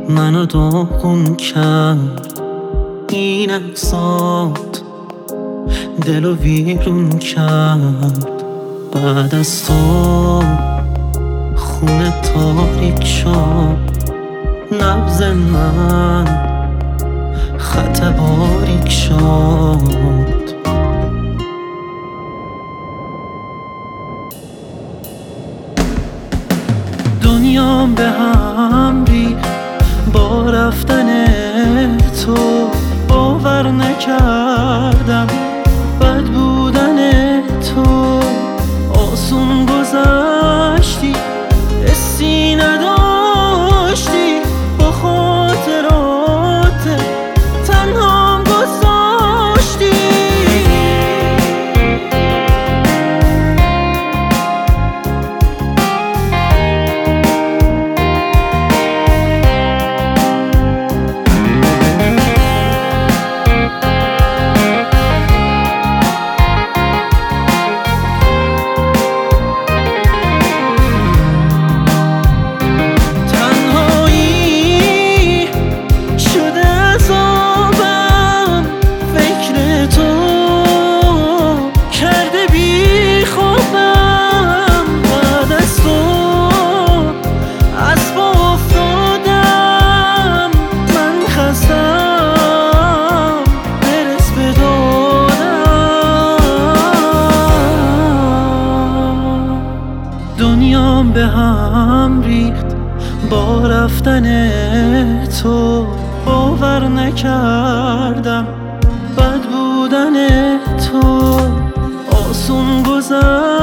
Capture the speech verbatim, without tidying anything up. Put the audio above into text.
منو داغون کرد این عکسات، دلو ویرون کرد. بعد از تو خونه تاریک شد، نبض من خط باریک شد. دنیام به هم ریخت با رفتن تو، باور نکردم بد بودن تو. آسون گذشتی، حسی نداشتی، با خاطرات تنهام گذاشتی. دنیام به هم ریخت با رفتن تو، باور نکردم بد بودن تو. آسون گذشت